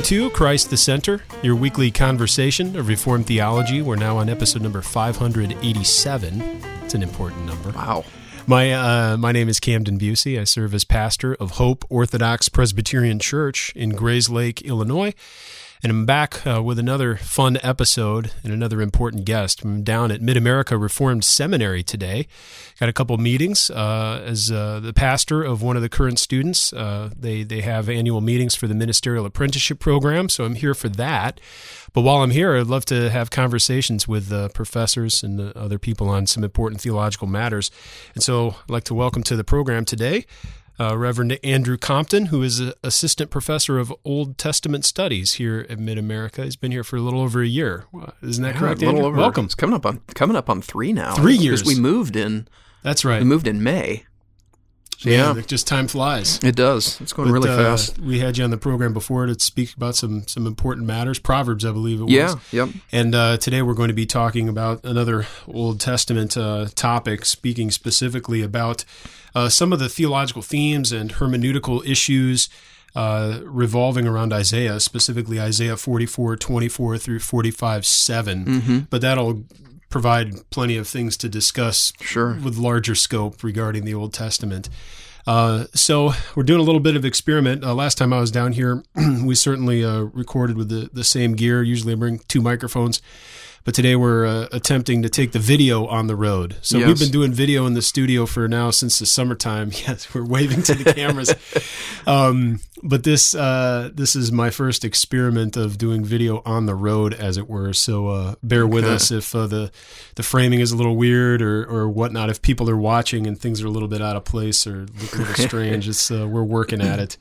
to Christ the Center, your weekly conversation of Reformed theology. We're now on episode number 587. It's an important number. Wow. My name is Camden Busey. I serve as pastor of Hope Orthodox Presbyterian Church in Grayslake, Illinois. And I'm back with another fun episode and another important guest. I'm down at Mid-America Reformed Seminary today. Got a couple meetings as the pastor of one of the current students. They have annual meetings for the Ministerial Apprenticeship Program, so I'm here for that. But while I'm here, I'd love to have conversations with professors and other people on some important theological matters. And so I'd like to welcome to the program today Reverend Andrew Compton, who is an assistant professor of Old Testament studies here at Mid-America. He's been here for a little over a year. Isn't that correct, Andrew? Welcome. It's coming up on 3 now. 3 years. Because we moved in. That's right. We moved in May. So, yeah, just time flies. It does. It's going really fast. We had you on the program before to speak about some important matters. Proverbs, I believe it was. Yeah, yep. And today we're going to be talking about another Old Testament topic, speaking specifically about some of the theological themes and hermeneutical issues revolving around Isaiah, specifically Isaiah 44:24 through 45:7. Mm-hmm. But that'll provide plenty of things to discuss with larger scope regarding the Old Testament. So we're doing a little bit of experiment. Last time I was down here, we certainly recorded with the same gear. Usually I bring 2 microphones. But today we're attempting to take the video on the road. So We've been doing video in the studio for now since the summertime. Yes, we're waving to the cameras. But this is my first experiment of doing video on the road, as it were. So bear with us if the framing is a little weird or whatnot. If people are watching and things are a little bit out of place or look a little strange, we're working at it.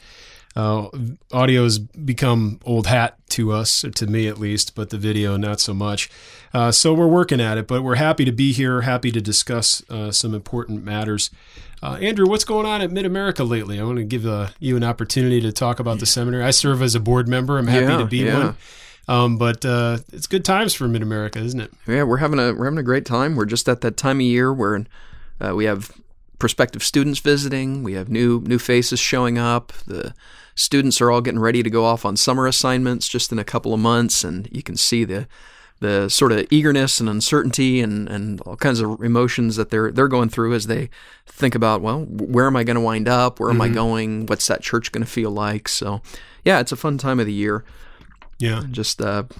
Audio has become old hat to us, or to me at least, but the video not so much. So we're working at it, but we're happy to be here, happy to discuss some important matters. Andrew, what's going on at Mid-America lately? I want to give you an opportunity to talk about the seminary. I serve as a board member. I'm happy to be one. But it's good times for Mid-America, isn't it? Yeah, we're having a great time. We're just at that time of year where we have prospective students visiting. We have new faces showing up. The students are all getting ready to go off on summer assignments just in a couple of months, and you can see the sort of eagerness and uncertainty and all kinds of emotions that they're going through as they think about, well, where am I going to wind up? Where am I going? What's that church going to feel like? So, yeah, it's a fun time of the year. Yeah. Just,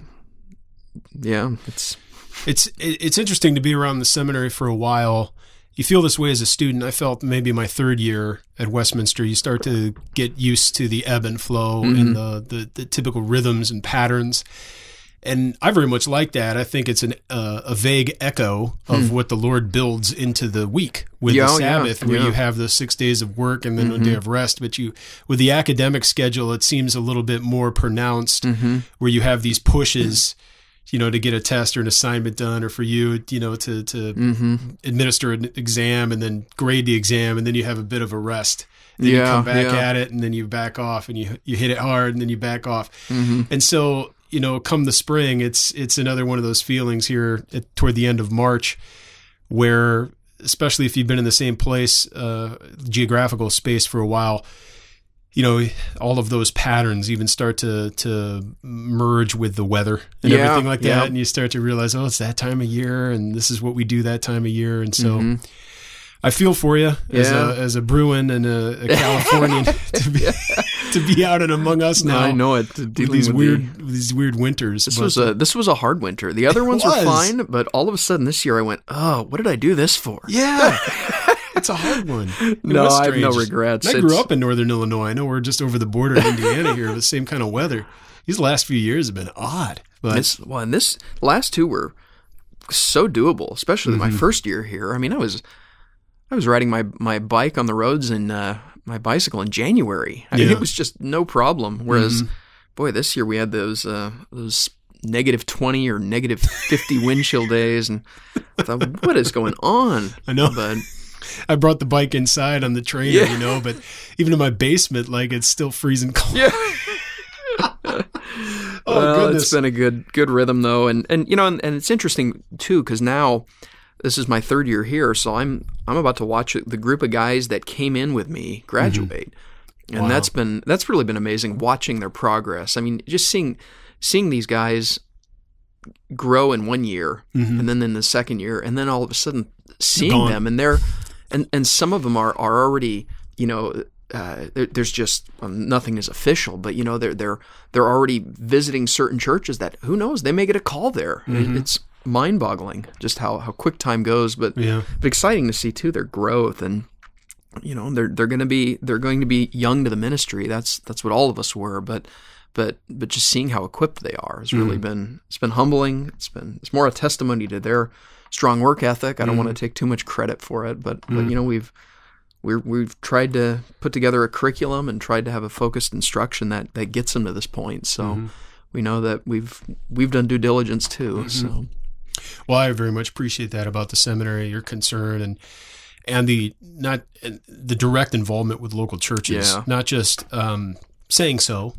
It's interesting to be around the seminary for a while. You feel this way as a student. I felt maybe my 3rd year at Westminster, you start to get used to the ebb and flow and the typical rhythms and patterns. And I very much like that. I think it's a vague echo of what the Lord builds into the week with the Sabbath, where you have the 6 days of work and then a day of rest. But with the academic schedule, it seems a little bit more pronounced, where you have these pushes, to get a test or an assignment done, or for you, to administer an exam and then grade the exam, and then you have a bit of a rest. Then you come back at it, and then you back off, and you hit it hard, and then you back off. And so, come the spring, it's another one of those feelings here toward the end of March, where, especially if you've been in the same place, geographical space for a while, all of those patterns even start to merge with the weather and everything like that. And you start to realize, it's that time of year, and this is what we do that time of year. And so I feel for you as a Bruin and a Californian to be out and among us now. I know it. With these weird winters. This was a hard winter. The other ones were fine, but all of a sudden this year I went, what did I do this for? Yeah. It's a hard one. No, I have no regrets. I grew up in northern Illinois. I know we're just over the border of Indiana here with the same kind of weather. These last few years have been odd. But this last 2 were so doable, especially my first year here. I mean, I was riding my bike on the roads and my bicycle in January. I mean, it was just no problem. Whereas, boy, this year we had those negative 20 or negative 50 wind chill days, and I thought, what is going on? I know. But I brought the bike inside on the trainer, but even in my basement, it's still freezing cold. Yeah. Goodness. It's been a good rhythm though, and it's interesting too, because now this is my 3rd year here, so I'm about to watch the group of guys that came in with me graduate. And Wow. that's really been amazing watching their progress. I mean, just seeing these guys grow in 1 year and then in the second year, and then all of a sudden seeing Gone. them, and they're and some of them are already, there's just nothing is official, but they're already visiting certain churches that, who knows, they may get a call there. It's mind-boggling just how quick time goes, but exciting to see too their growth, and they're going to be young to the ministry. That's what all of us were, but just seeing how equipped they are has really been humbling. It's more a testimony to their strong work ethic. I don't want to take too much credit for it, but we've tried to put together a curriculum and tried to have a focused instruction that gets them to this point. So we know that we've done due diligence too. So. Well, I very much appreciate that about the seminary, your concern and the direct involvement with local churches, not just saying so,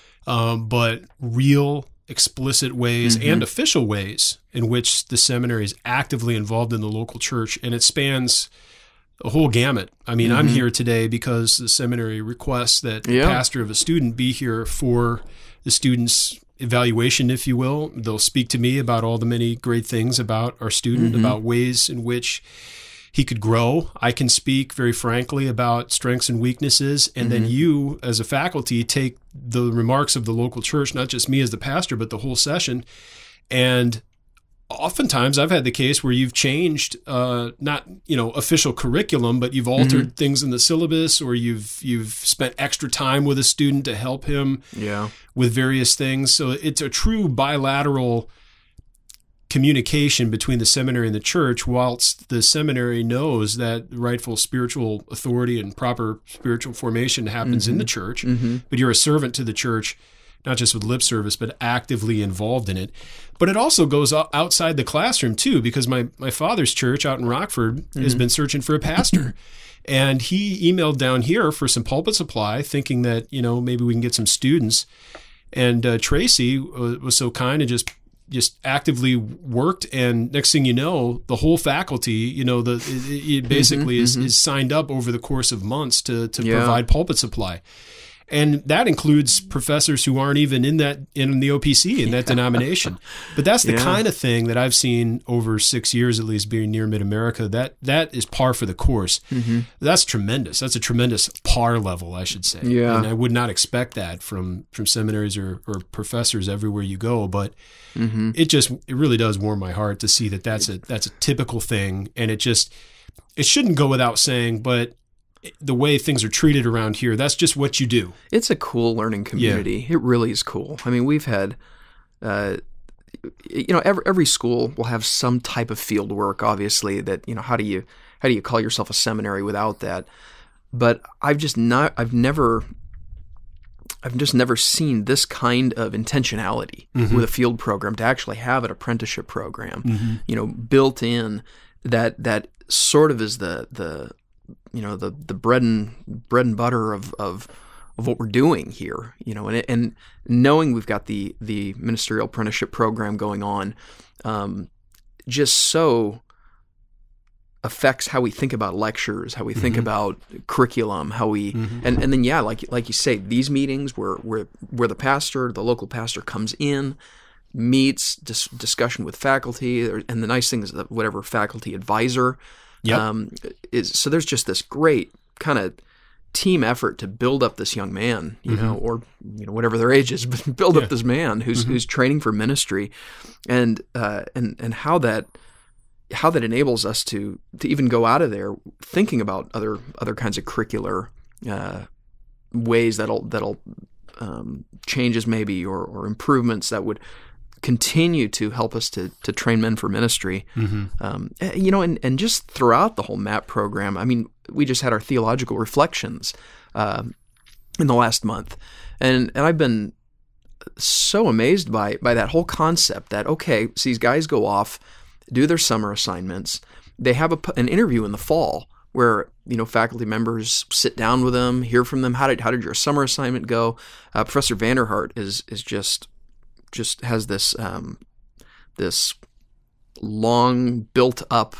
but real explicit ways and official ways in which the seminary is actively involved in the local church, and it spans a whole gamut. I mean, I'm here today because the seminary requests that the pastor of a student be here for the student's evaluation, if you will. They'll speak to me about all the many great things about our student, about ways in which he could grow. I can speak very frankly about strengths and weaknesses, and then you, as a faculty, take the remarks of the local church, not just me as the pastor, but the whole session. And oftentimes I've had the case where you've changed, not official curriculum, but you've altered things in the syllabus, or you've spent extra time with a student to help him with various things. So it's a true bilateral communication between the seminary and the church, whilst the seminary knows that rightful spiritual authority and proper spiritual formation happens in the church, but you're a servant to the church, not just with lip service, but actively involved in it. But it also goes outside the classroom too, because my father's church out in Rockford has been searching for a pastor. And he emailed down here for some pulpit supply, thinking that, maybe we can get some students. And Tracy was so kind and just actively worked, and next thing you know, the whole faculty, it basically is signed up over the course of months to provide pulpit supply. And that includes professors who aren't even in the OPC, in that denomination. But that's the kind of thing that I've seen over 6 years, at least, being near Mid-America. That is par for the course. That's tremendous. That's a tremendous par level, I should say. Yeah. And I would not expect that from seminaries or professors everywhere you go. But it really does warm my heart to see that's a typical thing. And it shouldn't go without saying, but the way things are treated around here, that's just what you do. It's a cool learning community. It really is cool. I mean, we've had, every school will have some type of field work, obviously, that, how do you call yourself a seminary without that? But I've just never seen this kind of intentionality with a field program, to actually have an apprenticeship program, built in that sort of is the bread and butter of what we're doing here, and knowing we've got the ministerial apprenticeship program going on, just so affects how we think about lectures, how we think about curriculum, how we and then like you say, these meetings where the pastor, the local pastor, comes in, meets, discussion with faculty, and the nice thing is that whatever faculty advisor. So there's just this great kind of team effort to build up this young man, or whatever their age is, but build up this man who's training for ministry, and how that enables us to even go out of there thinking about other kinds of curricular ways that'll changes maybe or improvements that would continue to help us to train men for ministry. And just throughout the whole MAP program, I mean, we just had our theological reflections in the last month, and I've been so amazed by that whole concept that, okay, so these guys go off, do their summer assignments, they have an interview in the fall where faculty members sit down with them, hear from them, how did your summer assignment go? Professor Vanderhart is just has this long built up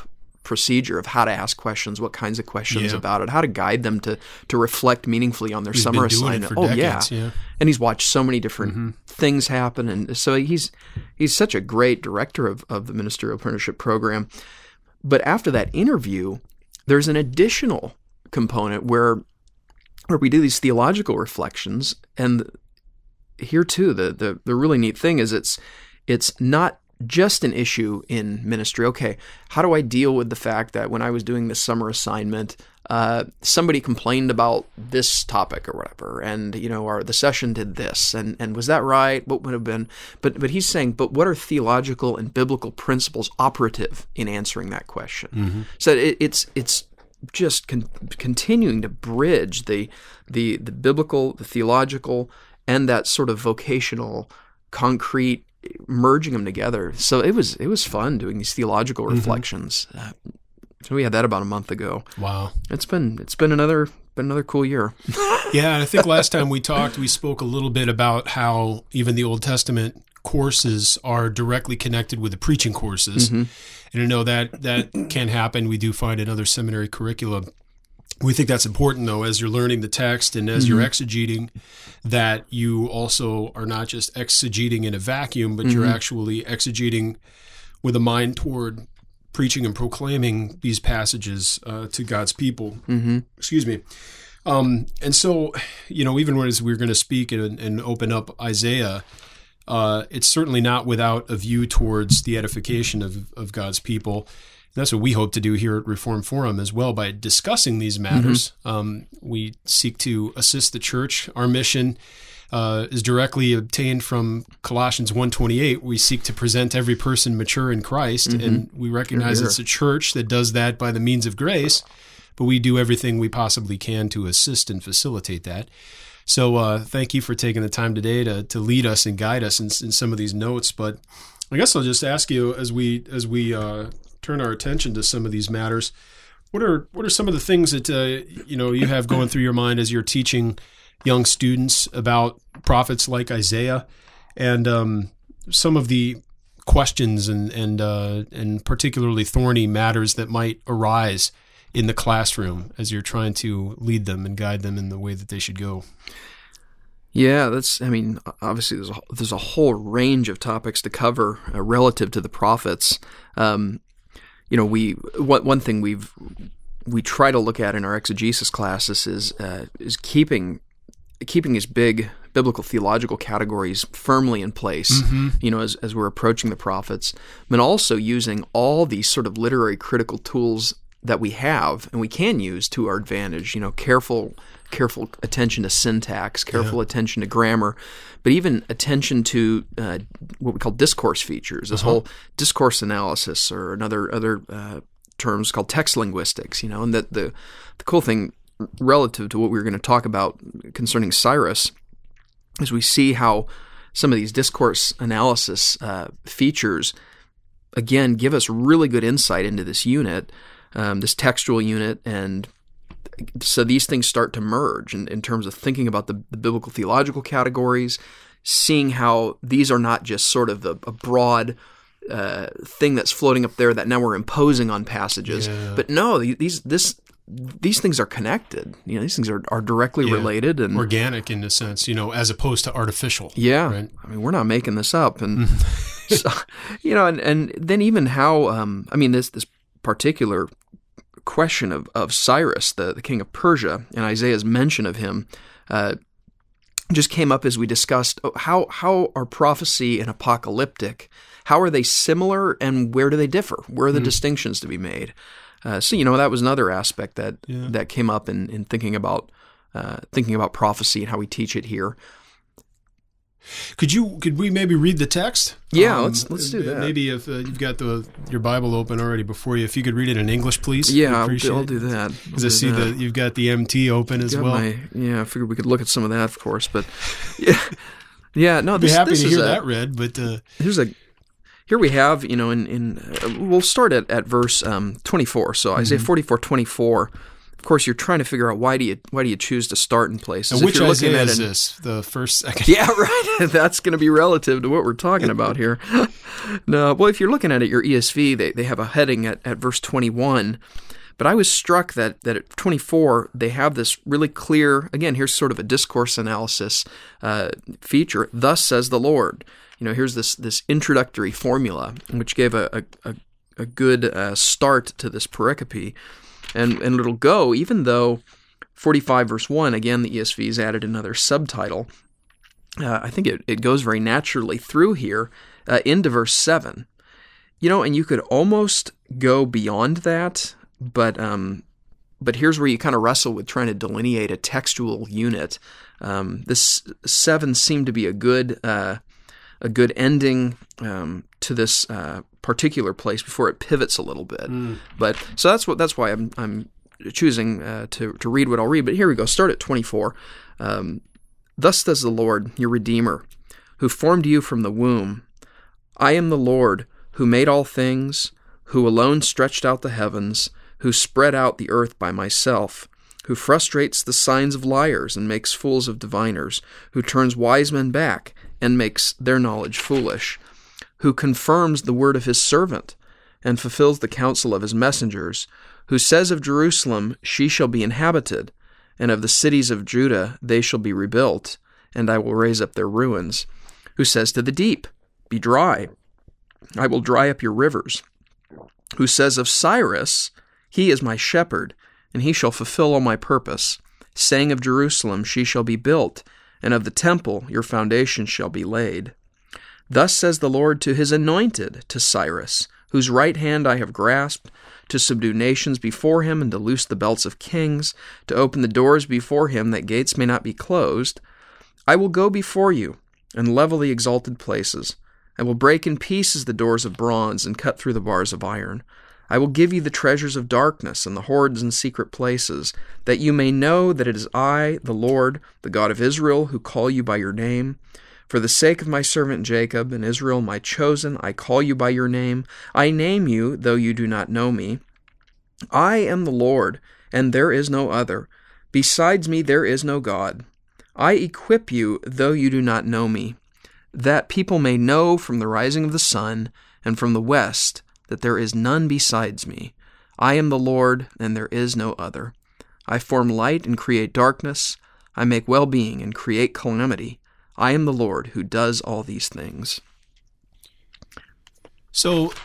procedure of how to ask questions, what kinds of questions Yeah. about it, how to guide them to reflect meaningfully on their He's summer been doing it assignment. for decades, yeah. And he's watched so many different things happen, and so he's such a great director of the Ministerial Apprenticeship Program. But after that interview, there's an additional component where we do these theological reflections, and here too, the really neat thing is it's not just an issue in ministry. Okay, how do I deal with the fact that when I was doing this summer assignment, somebody complained about this topic or whatever, and the session did this, and was that right? What would have been? But he's saying, but what are theological and biblical principles operative in answering that question? So it's just continuing to bridge the biblical, the theological, and that sort of vocational, concrete, merging them together. So it was fun doing these theological reflections. So we had that about a month ago. Wow, it's been another cool year. Yeah, and I think last time we talked, we spoke a little bit about how even the Old Testament courses are directly connected with the preaching courses. And I know that can happen. We do find in other seminary curricula. We think that's important, though, as you're learning the text and as you're exegeting, that you also are not just exegeting in a vacuum, but you're actually exegeting with a mind toward preaching and proclaiming these passages to God's people. Excuse me. And so, even as we're going to speak and open up Isaiah, it's certainly not without a view towards the edification of God's people. And that's what we hope to do here at Reform Forum as well by discussing these matters. We seek to assist the church. Our mission is directly obtained from Colossians 1:28. We seek to present every person mature in Christ, and we recognize it's a church that does that by the means of grace, but we do everything we possibly can to assist and facilitate that. So thank you for taking the time today to lead us and guide us in some of these notes. But I guess I'll just ask you as we turn our attention to some of these matters, what are some of the things that you have going through your mind as you're teaching young students about prophets like Isaiah, and some of the questions and particularly thorny matters that might arise in the classroom as you're trying to lead them and guide them in the way that they should go? Yeah, obviously there's a whole range of topics to cover relative to the prophets. One thing we try to look at in our exegesis classes is keeping these big biblical theological categories firmly in place, as we're approaching the prophets, but also using all these sort of literary critical tools that we have and we can use to our advantage, careful attention to syntax, careful attention to grammar, but even attention to what we call discourse features, this whole discourse analysis, or other terms called text linguistics, and that the cool thing relative to what we were going to talk about concerning Cyrus is we see how some of these discourse analysis features, again, give us really good insight into this unit, this textual unit, and so these things start to merge in terms of thinking about the biblical theological categories, seeing how these are not just sort of a broad thing that's floating up there that now we're imposing on passages, but no, these things are connected. These things are directly related and organic in a sense, as opposed to artificial. Yeah, right? We're not making this up, and so, and then even how this particular question of Cyrus, the king of Persia, and Isaiah's mention of him just came up as we discussed how are prophecy and apocalyptic, how are they similar and where do they differ? Where are the distinctions to be made? So that was another aspect that came up in thinking about prophecy and how we teach it here. Could we maybe read the text? Yeah, let's do that. Maybe if you've got your Bible open already before you, if you could read it in English, please. Yeah, I'll do that. Because I see that you've got the MT open as well. I figured we could look at some of that, of course. But no, I'd be happy to hear that read. But here we have, we'll start at verse 24. So Isaiah 44:24. course, you're trying to figure out why do you choose to start in places. And which you're Isaiah is this? The first, second? Yeah, right. That's going to be relative to what we're talking about here. No, well, if you're looking at it, your ESV, they have a heading at verse 21. But I was struck that at 24, they have this really clear, again, here's sort of a discourse analysis feature, thus says the Lord. Here's this introductory formula, which gave a good start to this pericope. And it'll go, even though 45 verse 1, again, the ESV has added another subtitle. I think it goes very naturally through here into verse 7. And you could almost go beyond that, but here's where you kind of wrestle with trying to delineate a textual unit. This 7 seemed to be a good ending to this particular place before it pivots a little bit. But so that's why I'm choosing to read what I'll read. But here we go. Start at 24. Thus says the Lord, your Redeemer, who formed you from the womb. I am the Lord, who made all things, who alone stretched out the heavens, who spread out the earth by myself, who frustrates the signs of liars and makes fools of diviners, who turns wise men back and makes their knowledge foolish, who confirms the word of his servant and fulfills the counsel of his messengers, who says of Jerusalem, she shall be inhabited, and of the cities of Judah, they shall be rebuilt, and I will raise up their ruins, who says to the deep, be dry, I will dry up your rivers, who says of Cyrus, he is my shepherd, and he shall fulfill all my purpose, saying of Jerusalem, she shall be built, and of the temple your foundation shall be laid. Thus says the Lord to his anointed, to Cyrus, whose right hand I have grasped, to subdue nations before him, and to loose the belts of kings, to open the doors before him, that gates may not be closed. I will go before you, and level the exalted places. I will break in pieces the doors of bronze, and cut through the bars of iron. I will give you the treasures of darkness and the hoards in secret places, that you may know that it is I, the Lord, the God of Israel, who call you by your name. For the sake of my servant Jacob and Israel, my chosen, I call you by your name. I name you, though you do not know me. I am the Lord, and there is no other. Besides me there is no God. I equip you, though you do not know me, that people may know from the rising of the sun and from the west that there is none besides me. I am the Lord, and there is no other. I form light and create darkness. I make well-being and create calamity. I am the Lord who does all these things. So,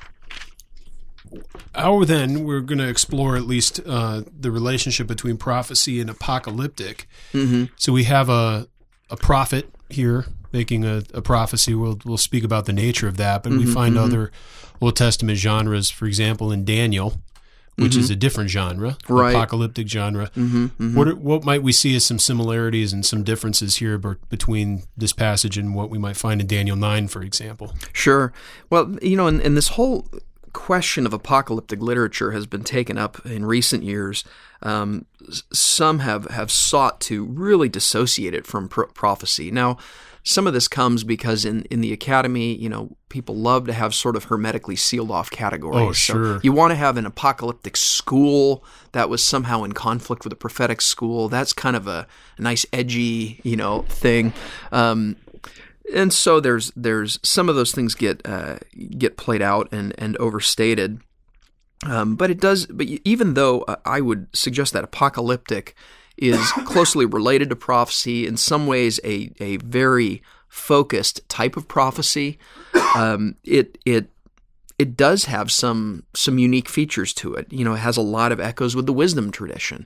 how then we're going to explore at least the relationship between prophecy and apocalyptic. Mm-hmm. So we have a prophet here making a prophecy. We'll speak about the nature of that, but we find other Old Testament genres, for example, in Daniel, which is a different genre, right. Apocalyptic genre. What might we see as some similarities and some differences here between this passage and what we might find in Daniel 9, for example? Sure. Well, in this whole question of apocalyptic literature has been taken up in recent years. Some have sought to really dissociate it from prophecy. Now, some of this comes because in the academy, people love to have sort of hermetically sealed off categories. Oh, sure. So you want to have an apocalyptic school that was somehow in conflict with a prophetic school. That's kind of a nice edgy, thing. And so there's some of those things get played out and overstated. But even though I would suggest that apocalyptic is closely related to prophecy, in some ways a very focused type of prophecy, it does have some unique features to it. It has a lot of echoes with the wisdom tradition,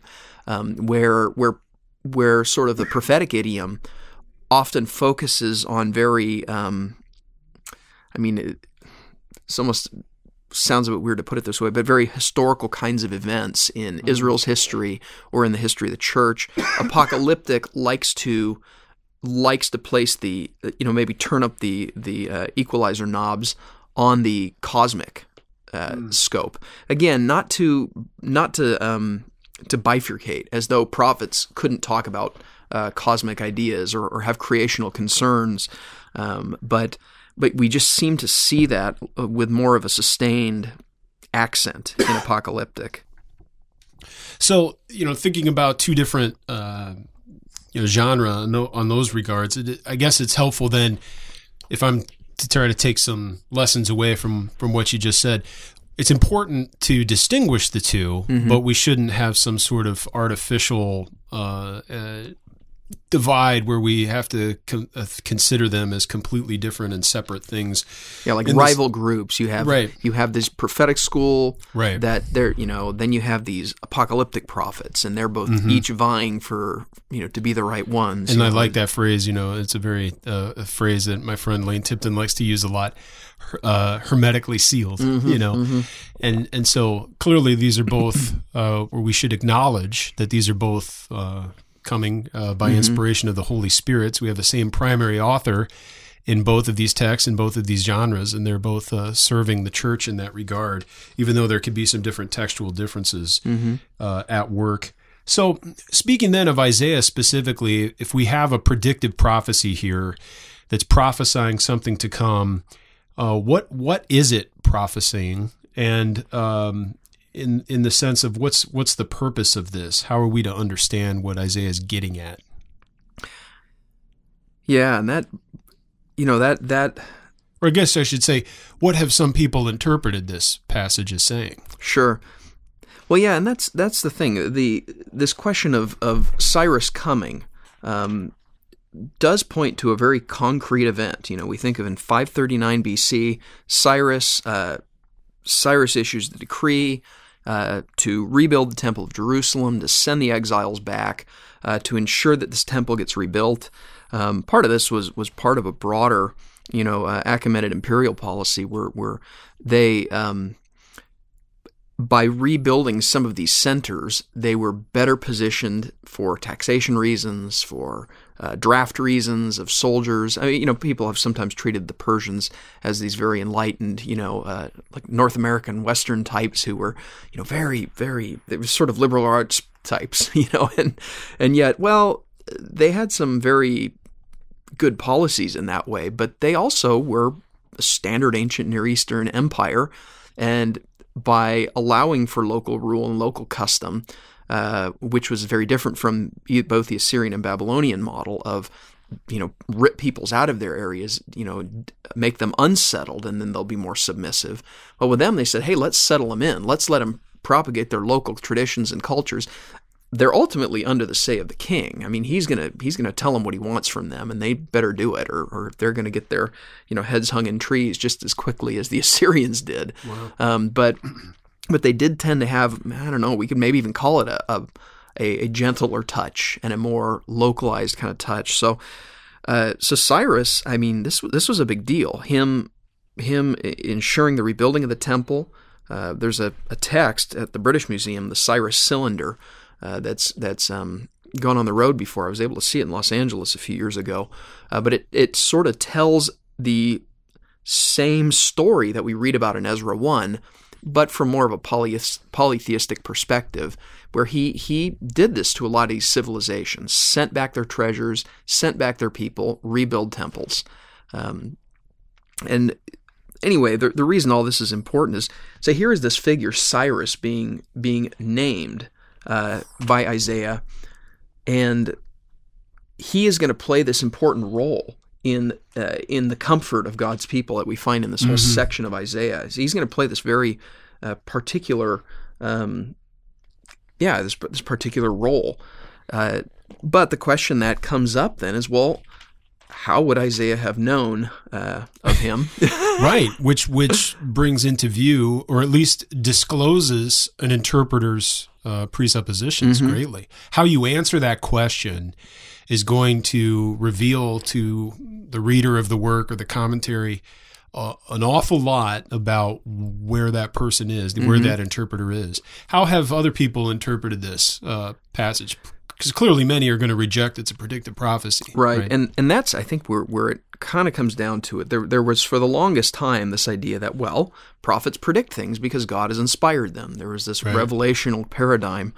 where sort of the prophetic idiom often focuses on very, it's almost sounds a bit weird to put it this way, but very historical kinds of events in Israel's history or in the history of the church. Apocalyptic likes to place the, maybe turn up the equalizer knobs on the cosmic scope. Again, not to bifurcate, as though prophets couldn't talk about cosmic ideas or have creational concerns, but we just seem to see that with more of a sustained accent in apocalyptic. So, thinking about two different, genre on those regards, I guess it's helpful then if I'm to try to take some lessons away from what you just said. It's important to distinguish the two, but we shouldn't have some sort of artificial divide where we have to consider them as completely different and separate things. Yeah, like rival groups. You have this prophetic school that they're, then you have these apocalyptic prophets, and they're both each vying for, to be the right ones. And I like that phrase. It's a very a phrase that my friend Lane Tipton likes to use a lot. Hermetically sealed, and so clearly these are both where we should acknowledge that these are both coming by inspiration of the Holy Spirit. So we have the same primary author in both of these texts, in both of these genres, and they're both serving the church in that regard, even though there could be some different textual differences at work. So speaking then of Isaiah specifically, if we have a predictive prophecy here that's prophesying something to come, what is it prophesying? And in the sense of what's the purpose of this? How are we to understand what Isaiah is getting at? Yeah, and that or I guess I should say, what have some people interpreted this passage as saying? Sure. Well, yeah, and that's the thing. This question of Cyrus coming does point to a very concrete event. We think of in 539 BC, Cyrus issues the decree to rebuild the Temple of Jerusalem, to send the exiles back, to ensure that this temple gets rebuilt. Part of this was part of a broader, Achaemenid imperial policy where they, by rebuilding some of these centers, they were better positioned for taxation reasons, for draft reasons of soldiers. I mean, people have sometimes treated the Persians as these very enlightened, like North American Western types who were, very, very, they were sort of liberal arts types, and yet, well, they had some very good policies in that way, but they also were a standard ancient Near Eastern empire, and by allowing for local rule and local custom, which was very different from both the Assyrian and Babylonian model of, rip peoples out of their areas, make them unsettled, and then they'll be more submissive. Well, with them, they said, hey, let's settle them in. Let's let them propagate their local traditions and cultures. They're ultimately under the say of the king. I mean, he's gonna tell them what he wants from them, and they better do it, or they're gonna get their heads hung in trees just as quickly as the Assyrians did. Wow. But they did tend to have, I don't know, we could maybe even call it a gentler touch and a more localized kind of touch. So Cyrus, I mean, this was a big deal. Him ensuring the rebuilding of the temple. There's a text at the British Museum, the Cyrus Cylinder. That's gone on the road before. I was able to see it in Los Angeles a few years ago, but it sort of tells the same story that we read about in Ezra 1, but from more of a polytheistic perspective, where he did this to a lot of these civilizations, sent back their treasures, sent back their people, rebuild temples. And anyway, the reason all this is important is, so here is this figure, Cyrus, being named by Isaiah, and he is going to play this important role in the comfort of God's people that we find in this whole section of Isaiah. So he's going to play this very particular, this particular role. But the question that comes up then is, well, how would Isaiah have known of him? Right, which brings into view, or at least discloses, an interpreter's presuppositions greatly. How you answer that question is going to reveal to the reader of the work or the commentary an awful lot about where that person is, where that interpreter is. How have other people interpreted this passage? Because clearly many are going to reject it's a predictive prophecy. Right. And that's, I think, where it kind of comes down to it. There was, for the longest time, this idea that, well, prophets predict things because God has inspired them. There was this revelational paradigm.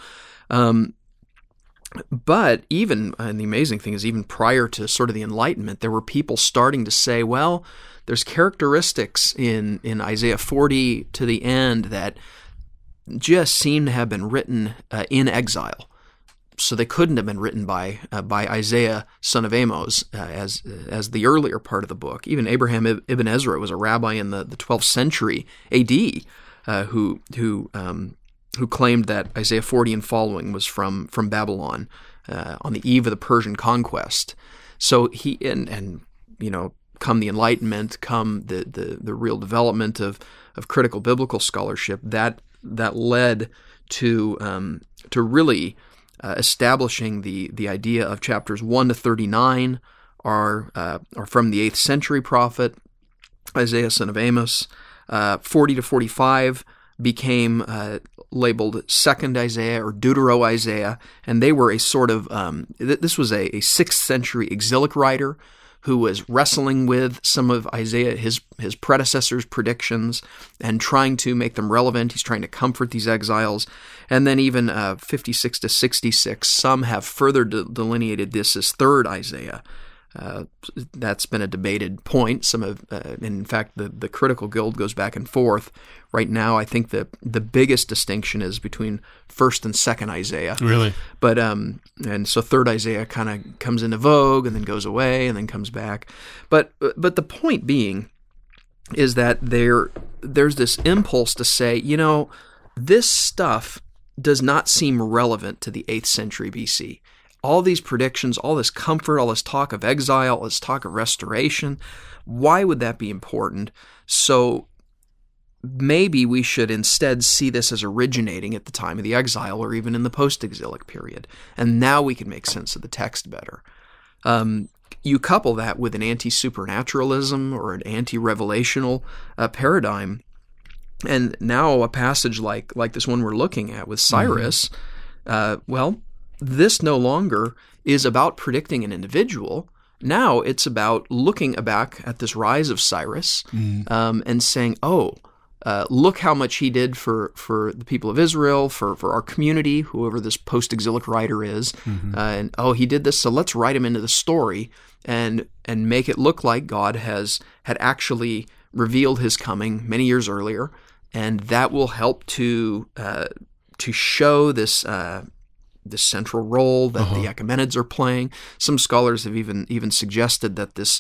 But even, and the amazing thing is, even prior to sort of the Enlightenment, there were people starting to say, well, there's characteristics in Isaiah 40 to the end that just seem to have been written in exile. So they couldn't have been written by Isaiah, son of Amos, as the earlier part of the book. Even Abraham ibn Ezra was a rabbi in the 12th century A.D. Who claimed that Isaiah 40 and following was from Babylon on the eve of the Persian conquest. So he and come the Enlightenment, come the real development of critical biblical scholarship, that led to really establishing the idea of chapters 1 to 39 are from the 8th century prophet Isaiah, son of Amos. 40 to 45 became labeled Second Isaiah or Deutero-Isaiah, and they were a sort of this was a 6th century exilic writer who was wrestling with some of Isaiah, his predecessors' predictions, and trying to make them relevant. He's trying to comfort these exiles. And then even 56 to 66, some have further delineated this as Third Isaiah. That's been a debated point. In fact, the Critical Guild goes back and forth. Right now, I think the biggest distinction is between First and Second Isaiah. Really? But and so Third Isaiah kind of comes into vogue and then goes away and then comes back. But the point being is that there's this impulse to say, this stuff does not seem relevant to the 8th century BC. All these predictions, all this comfort, all this talk of exile, all this talk of restoration, why would that be important? So maybe we should instead see this as originating at the time of the exile or even in the post-exilic period. And now we can make sense of the text better. You couple that with an anti-supernaturalism or an anti-revelational paradigm, and now a passage like this one we're looking at with Cyrus, this no longer is about predicting an individual. Now it's about looking back at this rise of Cyrus and saying, look how much he did for the people of Israel, for our community, whoever this post-exilic writer is. And he did this, so let's write him into the story and make it look like God had actually revealed his coming many years earlier. And that will help to show this central role that the Achaemenids are playing. Some scholars have even suggested that this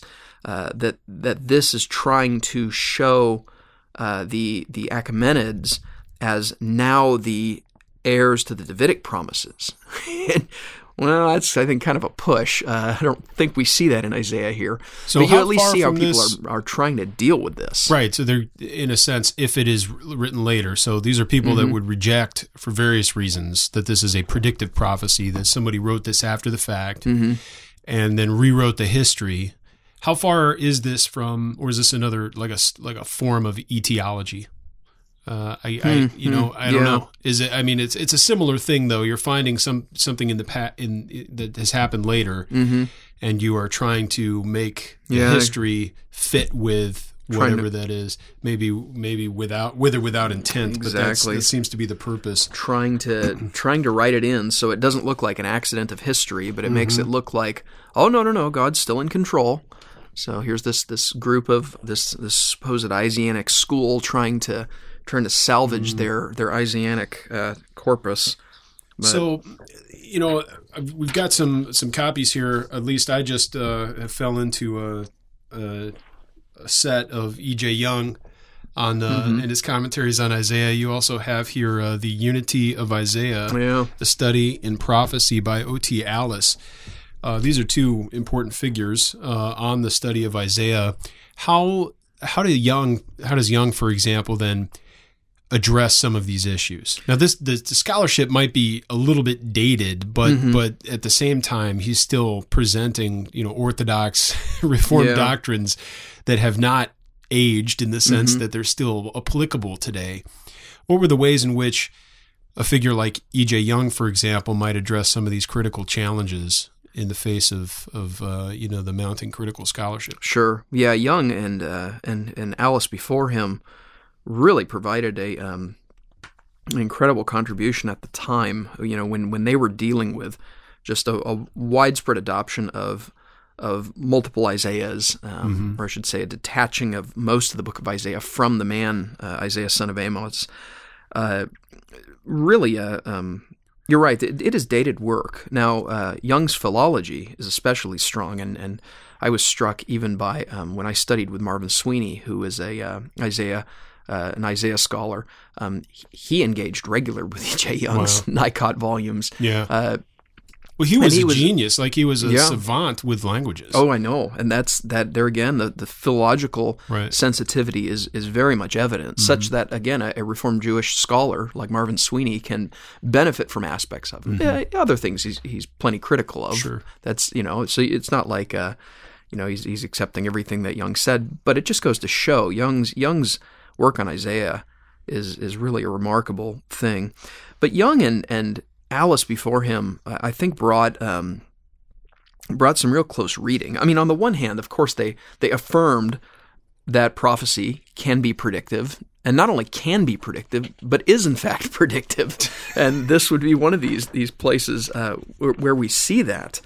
is trying to show the Achaemenids as now the heirs to the Davidic promises. Well, that's, I think, kind of a push. I don't think we see that in Isaiah here. So but you at least see how people are trying to deal with this. Right. So they're, in a sense, if it is written later. So these are people that would reject, for various reasons, that this is a predictive prophecy, that somebody wrote this after the fact and then rewrote the history. How far is this from, or is this another, like a form of etiology? I don't know. Is it? I mean, it's a similar thing though. You're finding something in that has happened later, and you are trying to make the history fit with whatever that is. Maybe with or without intent. Exactly. But that seems to be the purpose. Trying to write it in so it doesn't look like an accident of history, but it makes it look like, oh no, God's still in control. So here's this group of this supposed Isaianic school trying to salvage their Isaianic corpus. But, so, we've got some copies here. At least I just fell into a set of E.J. Young on and his commentaries on Isaiah. You also have here the Unity of Isaiah, a study in prophecy by O.T. Alice. These are two important figures on the study of Isaiah. How does Young, for example, then address some of these issues? Now, the scholarship might be a little bit dated, but at the same time, he's still presenting orthodox Reformed doctrines that have not aged in the sense that they're still applicable today. What were the ways in which a figure like E.J. Young, for example, might address some of these critical challenges in the face of the mounting critical scholarship? Sure. Yeah, Young and Alice before him really provided an incredible contribution at the time, when they were dealing with just a widespread adoption of multiple Isaiahs, or I should say a detaching of most of the book of Isaiah from the man, Isaiah, son of Amos. really, you're right. It is dated work. Now, Jung's philology is especially strong, and I was struck even by when I studied with Marvin Sweeney, who is an Isaiah scholar. He engaged regular with E.J. Young's Nicot volumes. Yeah. Well, he was a genius. Like, he was a savant with languages. Oh, I know. And that there again, the philological sensitivity is very much evident, such that, again, a Reformed Jewish scholar like Marvin Sweeney can benefit from aspects of it. Other things he's plenty critical of. Sure. That's, so it's not like, he's accepting everything that Jung said, but it just goes to show Jung's work on Isaiah is really a remarkable thing. But Jung and Alice before him, I think, brought some real close reading. I mean, on the one hand, of course, they affirmed that prophecy can be predictive, and not only can be predictive, but is in fact predictive. And this would be one of these places where we see that.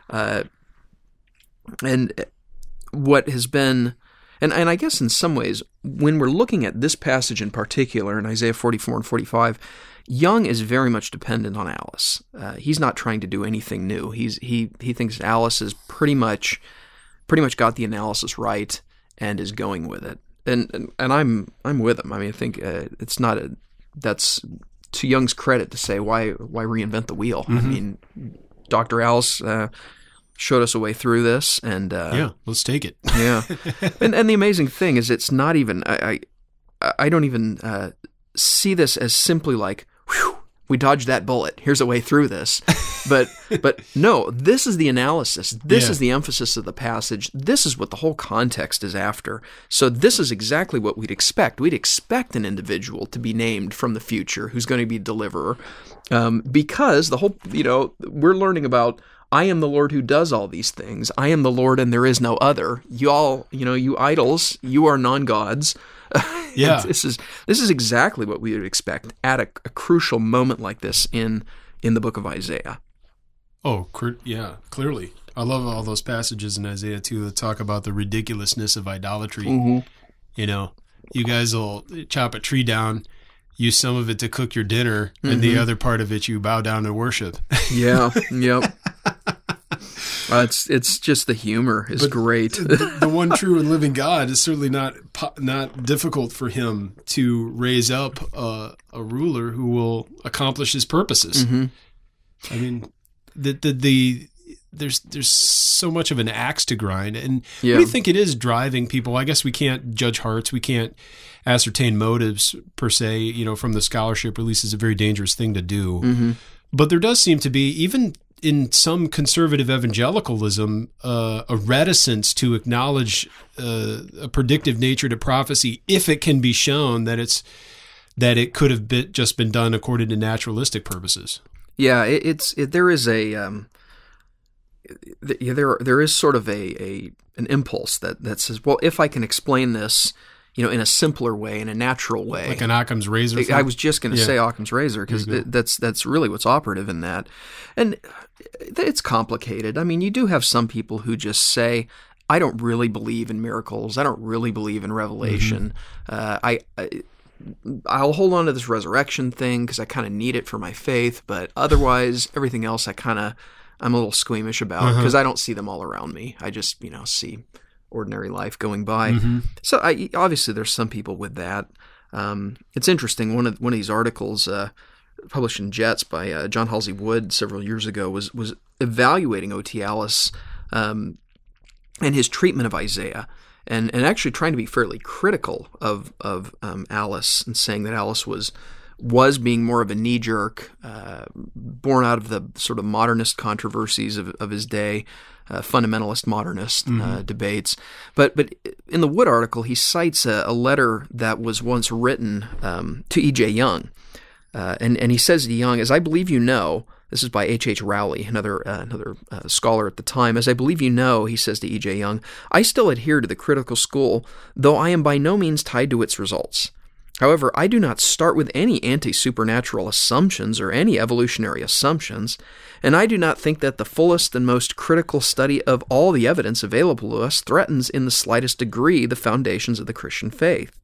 And what has been, and I guess in some ways, when we're looking at this passage in particular, in Isaiah 44 and 45, Jung is very much dependent on Alice. He's not trying to do anything new. He thinks Alice has pretty much got the analysis right and is going with it. And I'm with him. I mean, I think it's not that's to Jung's credit to say why reinvent the wheel. I mean, Dr. Alice showed us a way through this, and let's take it. And the amazing thing is, it's not even I don't even see this as simply like, whew, we dodged that bullet. Here's a way through this. But no, this is the analysis. This is the emphasis of the passage. This is what the whole context is after. So this is exactly what we'd expect. We'd expect an individual to be named from the future who's going to be deliverer, because the whole, we're learning about, I am the Lord who does all these things. I am the Lord and there is no other. You all, you idols, you are non-gods. Yeah. This is exactly what we would expect at a crucial moment like this in the book of Isaiah. Oh, yeah, clearly. I love all those passages in Isaiah too that talk about the ridiculousness of idolatry. You guys will chop a tree down, use some of it to cook your dinner, and the other part of it you bow down and worship. Yeah, yep. It's just the humor is great. The one true and living God is certainly not difficult for him to raise up a ruler who will accomplish his purposes. I mean, there's so much of an axe to grind, and what do you think it is driving people? I guess we can't judge hearts, we can't ascertain motives per se, from the scholarship. Or at least it's a very dangerous thing to do. But there does seem to be, even in some conservative evangelicalism, a reticence to acknowledge a predictive nature to prophecy if it can be shown that it could have just been done according to naturalistic purposes. Yeah, there is sort of an impulse that says, well, if I can explain this, in a simpler way, in a natural way, like an Occam's razor. I was just going to say Occam's razor, because that's really what's operative in that, and it's complicated. I mean, you do have some people who just say, I don't really believe in miracles. I don't really believe in revelation. I'll hold on to this resurrection thing because I kind of need it for my faith, but otherwise, everything else I'm a little squeamish about because I don't see them all around me. I just, see ordinary life going by. So obviously there's some people with that. It's interesting. One of these articles published in Jets by John Halsey Wood several years ago was evaluating O.T. Alice and his treatment of Isaiah. And actually trying to be fairly critical of Alice, and saying that Alice was being more of a knee-jerk, born out of the sort of modernist controversies of his day, fundamentalist modernist debates. But in the Wood article, he cites a letter that was once written to E.J. Young, and he says to Young, as I believe you know. This is by H.H. Rowley, another scholar at the time. As I believe you know, he says to E.J. Young, I still adhere to the critical school, though I am by no means tied to its results. However, I do not start with any anti-supernatural assumptions or any evolutionary assumptions, and I do not think that the fullest and most critical study of all the evidence available to us threatens in the slightest degree the foundations of the Christian faith.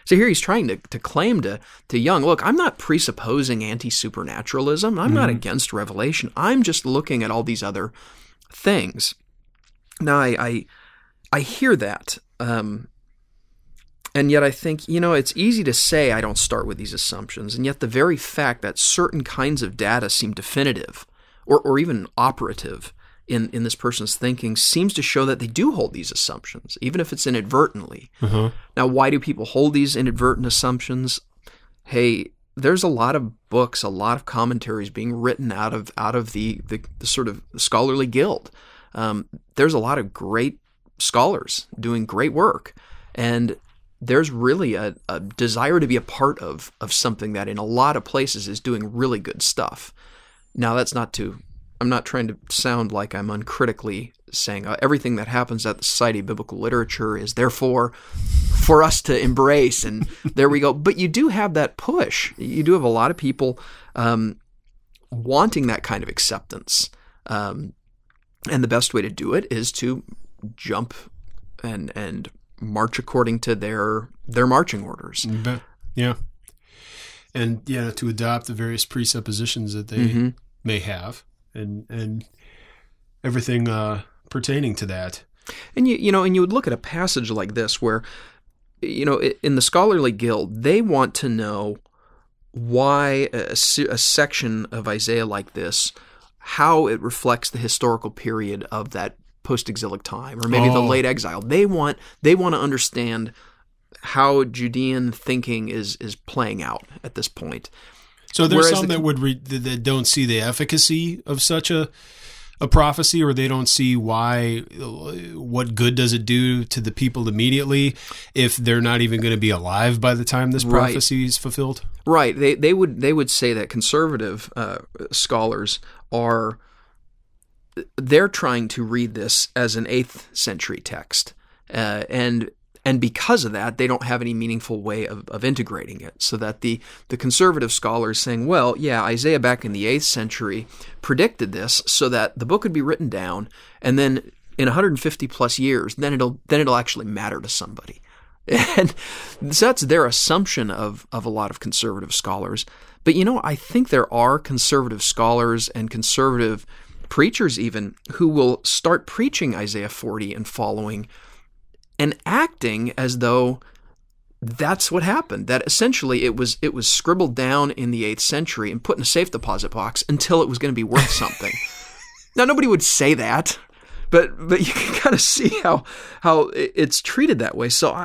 So here he's trying to claim to Young, look, I'm not presupposing anti-supernaturalism. I'm not against revelation. I'm just looking at all these other things. Now, I hear that, and yet I think, it's easy to say I don't start with these assumptions, and yet the very fact that certain kinds of data seem definitive or even operative in this person's thinking seems to show that they do hold these assumptions, even if it's inadvertently. Now, why do people hold these inadvertent assumptions? Hey, there's a lot of books, a lot of commentaries being written out of the sort of scholarly guild. There's a lot of great scholars doing great work, and there's really a desire to be a part of something that in a lot of places is doing really good stuff. Now, I'm not trying to sound like I'm uncritically saying everything that happens at the Society of Biblical Literature is therefore for us to embrace, and there we go. But you do have that push. You do have a lot of people wanting that kind of acceptance. And the best way to do it is to jump and march according to their marching orders. Yeah. And to adopt the various presuppositions that they may have and everything pertaining to that. And you would look at a passage like this where, in the scholarly guild, they want to know why a section of Isaiah like this, how it reflects the historical period of that post-exilic time, or maybe the late exile. They want to understand how Judean thinking is playing out at this point. So there's some that don't see the efficacy of such a prophecy, or they don't see what good does it do to the people immediately if they're not even going to be alive by the time this prophecy is fulfilled. Right. They would say that conservative scholars they're trying to read this as an 8th century text, and because of that, they don't have any meaningful way of integrating it. So that the conservative scholars saying, well, yeah, Isaiah back in the 8th century predicted this so that the book would be written down, and then in 150 plus years, then it'll actually matter to somebody. And so that's their assumption of a lot of conservative scholars. But I think there are conservative scholars and conservative preachers even who will start preaching Isaiah 40 and following and acting as though that's what happened, that essentially it was scribbled down in the 8th century and put in a safe deposit box until it was going to be worth something. Now, nobody would say that, but you can kind of see how it's treated that way. So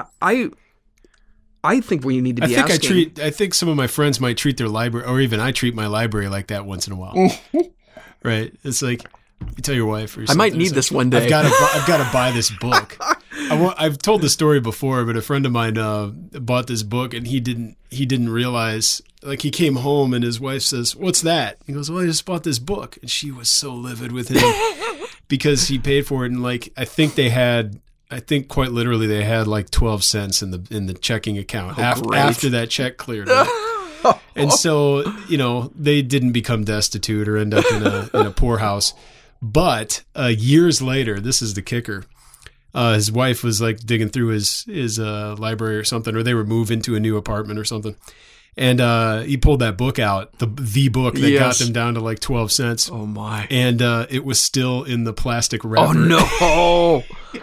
I think we need to be asking. I think some of my friends might treat their library, or even I treat my library like that once in a while. Right? It's like, you tell your wife or something. I might need this one day. I've got to buy this book. I've told the story before, but a friend of mine bought this book, and he didn't realize. Like, he came home and his wife says, "What's that?" He goes, "Well, I just bought this book," and she was so livid with him because he paid for it, and I think quite literally they had like 12 cents in the checking account after that check cleared. Right? And so they didn't become destitute or end up in a poorhouse. But years later, this is the kicker. His wife was like digging through his library or something, or they were moving into a new apartment or something. And he pulled that book out, the book that got them down to like 12 cents. Oh, my. And it was still in the plastic wrapper. Oh, no.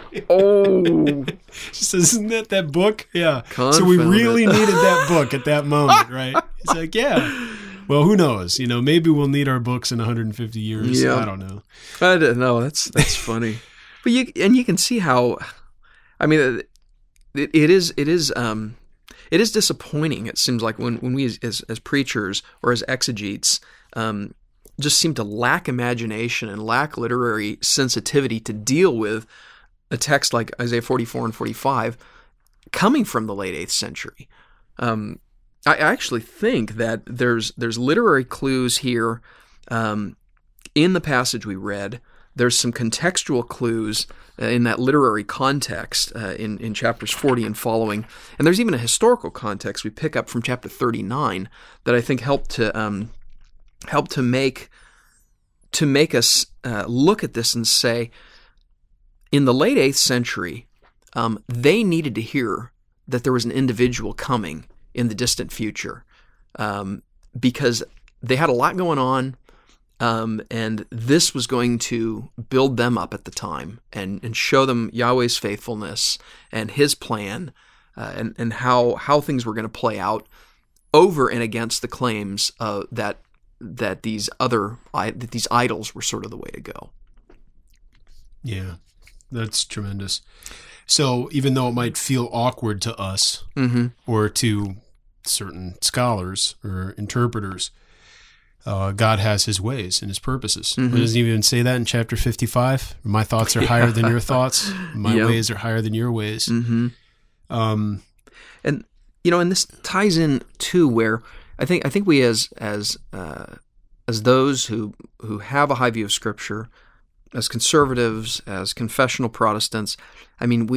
Oh. She says, "Isn't that book?" Yeah. So we really needed that book at that moment, right? It's like, yeah. Well, who knows? Maybe we'll need our books in 150 years. Yeah. I don't know. I don't know. That's funny. But you can see how, I mean, it is disappointing. It seems like when we as preachers or as exegetes just seem to lack imagination and lack literary sensitivity to deal with a text like Isaiah 44 and 45 coming from the late 8th century. I actually think that there's literary clues here in the passage we read. There's some contextual clues in that literary context in chapters 40 and following, and there's even a historical context we pick up from chapter 39 that I think help to make us look at this and say, in the late 8th century, they needed to hear that there was an individual coming in the distant future, because they had a lot going on, and this was going to build them up at the time and show them Yahweh's faithfulness and His plan, and how things were going to play out over and against the claims that these idols were sort of the way to go. Yeah, that's tremendous. So even though it might feel awkward to us or to certain scholars or interpreters, God has His ways and His purposes. It doesn't even say that in chapter 55. My thoughts are higher than your thoughts. My ways are higher than your ways. And this ties in too, where I think we as those who have a high view of Scripture, as conservatives, as confessional Protestants, I mean,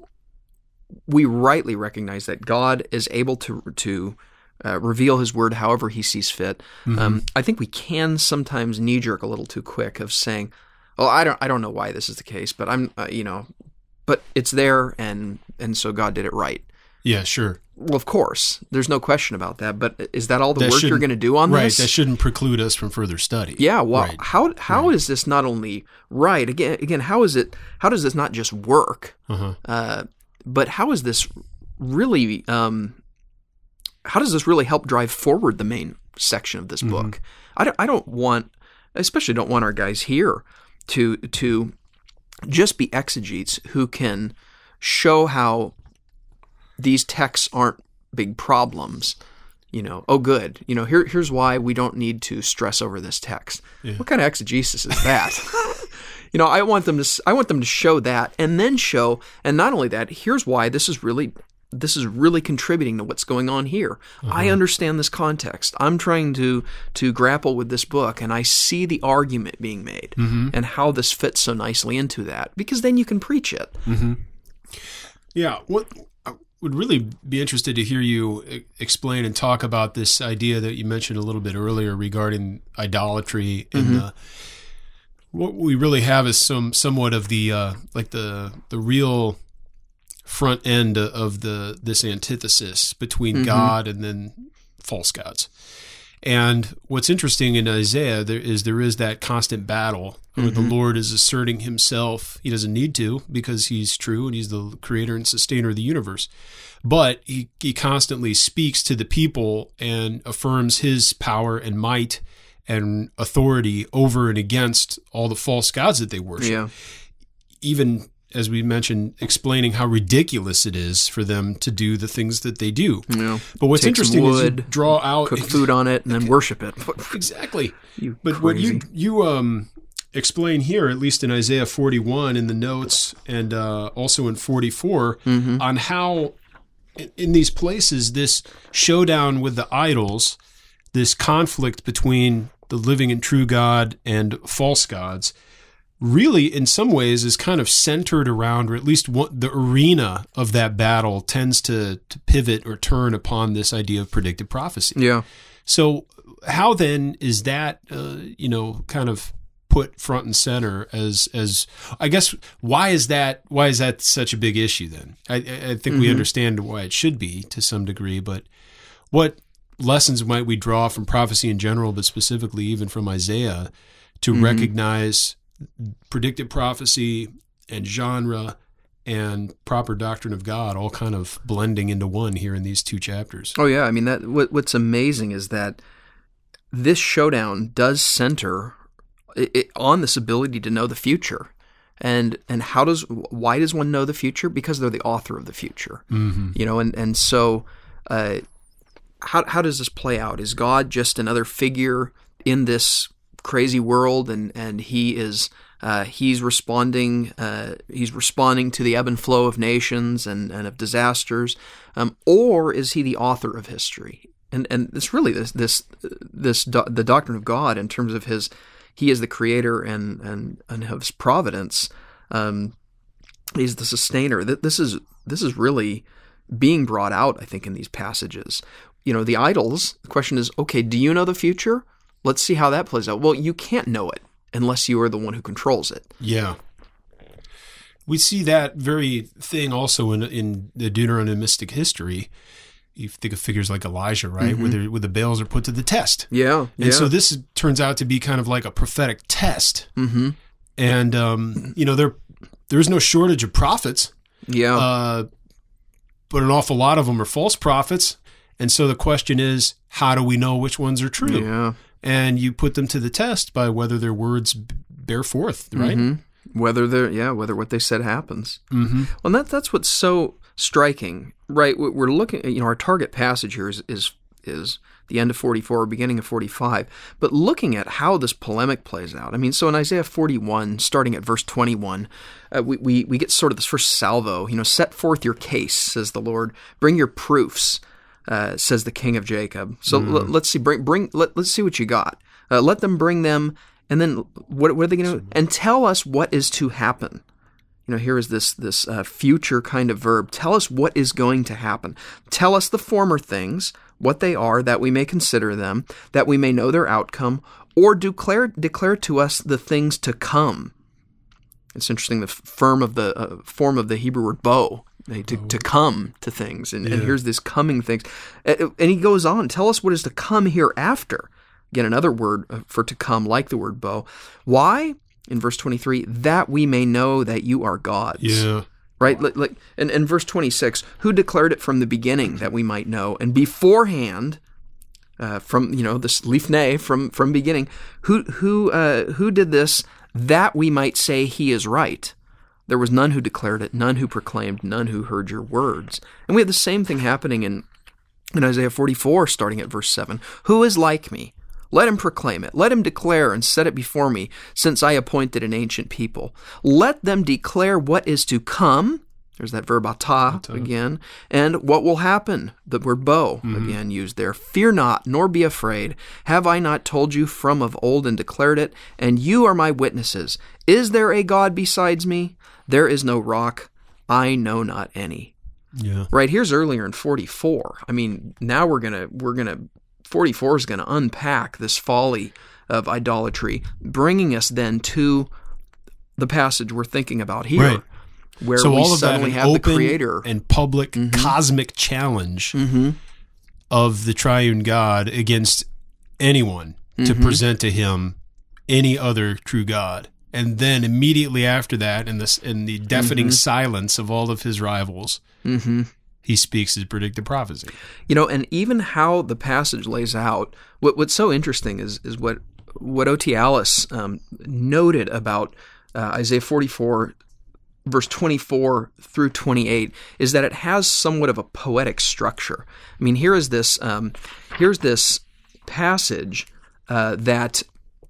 we rightly recognize that God is able to reveal His word however He sees fit. I think we can sometimes knee jerk a little too quick of saying, "Well, I don't know why this is the case, but but it's there, and so God did it right." Yeah, sure. Well, of course, there's no question about that. But is that all the work you're going to do on this? Right. That shouldn't preclude us from further study. Yeah. Well, how is this not only right? Again, how does this not just work? But how is this really? How does this really help drive forward the main section of this book? Especially don't want our guys here to just be exegetes who can show how these texts aren't big problems. Oh, good. Here's why we don't need to stress over this text. Yeah. What kind of exegesis is that? I want them to show that, and then show, and not only that, here's why this is really contributing to what's going on here. I understand this context. I'm trying to grapple with this book, and I see the argument being made and how this fits so nicely into that, because then you can preach it. Yeah. What I would really be interested to hear you explain and talk about this idea that you mentioned a little bit earlier regarding idolatry, and what we really have is somewhat of the real front end of this antithesis between God and then false gods. And what's interesting in Isaiah there is that constant battle where the Lord is asserting Himself. He doesn't need to, because He's true and He's the creator and sustainer of the universe. But he constantly speaks to the people and affirms His power and might and authority over and against all the false gods that they worship. Yeah. Even, as we mentioned, explaining how ridiculous it is for them to do the things that they do. Yeah. But what's interesting is you draw out... cook food on it and then worship it. Exactly. But what you explain here, at least in Isaiah 41 in the notes and also in 44, on how in these places this showdown with the idols, this conflict between the living and true God and false gods, really, in some ways, is kind of centered around, or at least the arena of that battle tends to pivot or turn upon this idea of predictive prophecy. Yeah. So how then is that, kind of put front and center as I guess, why is that such a big issue then? I think we understand why it should be to some degree, but what lessons might we draw from prophecy in general, but specifically even from Isaiah, to recognize predictive prophecy and genre and proper doctrine of God all kind of blending into one here in these two chapters? Oh yeah, I mean, what's amazing is that this showdown does center on this ability to know the future. And why does one know the future? Because they're the author of the future. And so how does this play out? Is God just another figure in this crazy world, and he's responding to the ebb and flow of nations and of disasters, or is He the author of history? And it's really the doctrine of God in terms of He is the creator and of His providence. He's the sustainer. This is really being brought out, I think, in these passages. The idols, the question is, okay, do you know the future? Let's see how that plays out. Well, you can't know it unless you are the one who controls it. Yeah. We see that very thing also in the Deuteronomistic history. You think of figures like Elijah, right? Mm-hmm. Where the Baals are put to the test. Yeah. And so this turns out to be kind of like a prophetic test. Mm-hmm. And, there's no shortage of prophets. Yeah. But an awful lot of them are false prophets. And so the question is, how do we know which ones are true? Yeah. And you put them to the test by whether their words bear forth, right? Mm-hmm. Whether what they said happens. Mm-hmm. Well, that's what's so striking, right? We're looking at, our target passage here is the end of 44, beginning of 45, but looking at how this polemic plays out. I mean, so in Isaiah 41, starting at verse 21, we get sort of this first salvo. Set forth your case, says the Lord. Bring your proofs, says the King of Jacob. So let's see. Let's see what you got. Let them bring them, and then what are they going to do? And tell us what is to happen. Here is this future kind of verb. Tell us what is going to happen. Tell us the former things, what they are, that we may consider them, that we may know their outcome, or declare to us the things to come. It's interesting, the form of the Hebrew word bo, to come to things. And here's this coming things. And he goes on, tell us what is to come hereafter. Again, another word for to come, like the word bo. Why? In verse 23, that we may know that you are gods. Yeah. Right? And verse 26, who declared it from the beginning that we might know, and beforehand, from, this lifnei, from beginning, who did this that we might say he is right? There was none who declared it, none who proclaimed, none who heard your words. And we have the same thing happening in Isaiah 44, starting at verse 7. Who is like me? Let him proclaim it. Let him declare and set it before me, since I appointed an ancient people. Let them declare what is to come. There's that verb ata again. And what will happen. The word bo, again, used there. Fear not, nor be afraid. Have I not told you from of old and declared it? And you are my witnesses. Is there a God besides me? There is no rock. I know not any. Yeah. Right, here's earlier in 44. I mean, now we're gonna 44 is going to unpack this folly of idolatry, bringing us then to the passage we're thinking about here, right, where so we all of suddenly that, have the Creator and public cosmic challenge of the triune God against anyone to present to him any other true God. And then immediately after that, in the deafening silence of all of his rivals, he speaks his predicted prophecy. And even how the passage lays out, what's so interesting is what O.T. Alice noted about Isaiah 44, verse 24 through 28, is that it has somewhat of a poetic structure. I mean, here's this passage that's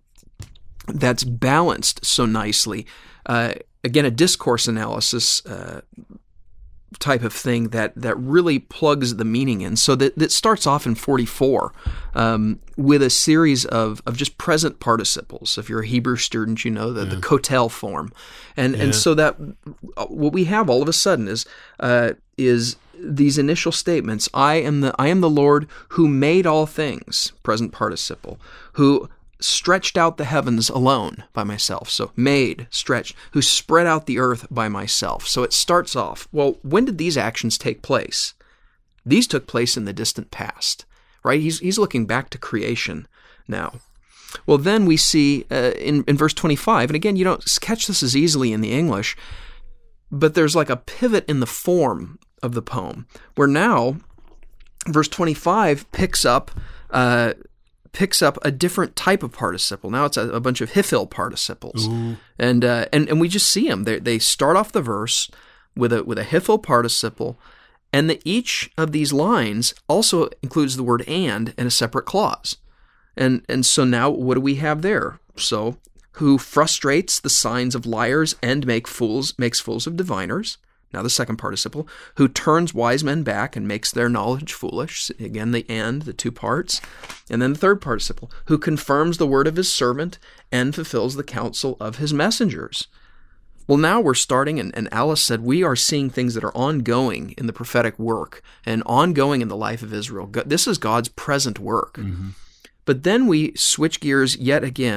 balanced so nicely. Again, a discourse analysis type of thing that really plugs the meaning in. So that starts off in 44 with a series of just present participles. If you're a Hebrew student, you know the kotel form. And so that what we have all of a sudden is these initial statements. I am the Lord who made all things, present participle, who stretched out the heavens alone by myself. So made, stretched, who spread out the earth by myself. So it starts off, well, when did these actions take place? These took place in the distant past, right? He's looking back to creation now. Well, then we see in verse 25, and again, you don't catch this as easily in the English, but there's like a pivot in the form of the poem, where now verse 25 picks up a different type of participle. Now it's a bunch of hifil participles. And we just see them. They start off the verse with a hifil participle, and each of these lines also includes the word and a separate clause. And so now what do we have there? So, who frustrates the signs of liars and makes fools of diviners. Now the second participle, who turns wise men back and makes their knowledge foolish. Again, the two parts. And then the third participle, who confirms the word of his servant and fulfills the counsel of his messengers. Well, now we're starting, and Alice said, we are seeing things that are ongoing in the prophetic work and ongoing in the life of Israel. This is God's present work. But then we switch gears yet again